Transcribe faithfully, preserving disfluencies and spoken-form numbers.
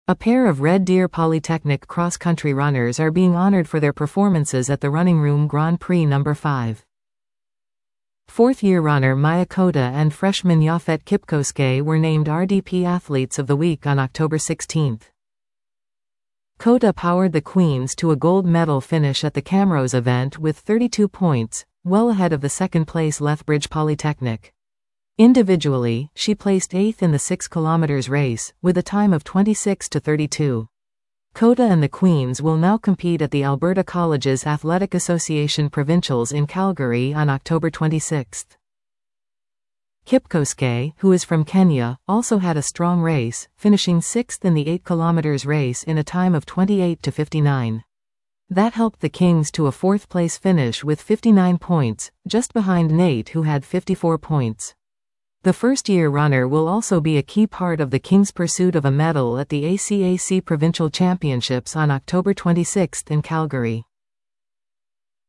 A pair of Red Deer Polytechnic cross-country runners are being honored for their performances at the Running Room Grand Prix number five. Fourth-year runner Maya Kota and freshman Yafet Kipkoske were named R D P Athletes of the Week on October sixteenth. Kota powered the Queens to a gold medal finish at the Camrose event with thirty-two points, well ahead of the second-place Lethbridge Polytechnic. Individually, she placed eighth in the six kilometers race, with a time of twenty-six to thirty-two. Kota and the Queens will now compete at the Alberta Colleges Athletic Association Provincials in Calgary on October twenty-sixth. Kipkoske, who is from Kenya, also had a strong race, finishing sixth in the eight kilometers race in a time of twenty-eight to fifty-nine. That helped the Kings to a fourth-place finish with fifty-nine points, just behind Nate, who had fifty-four points. The first-year runner will also be a key part of the Kings' pursuit of a medal at the A C A C Provincial Championships on October twenty-sixth in Calgary.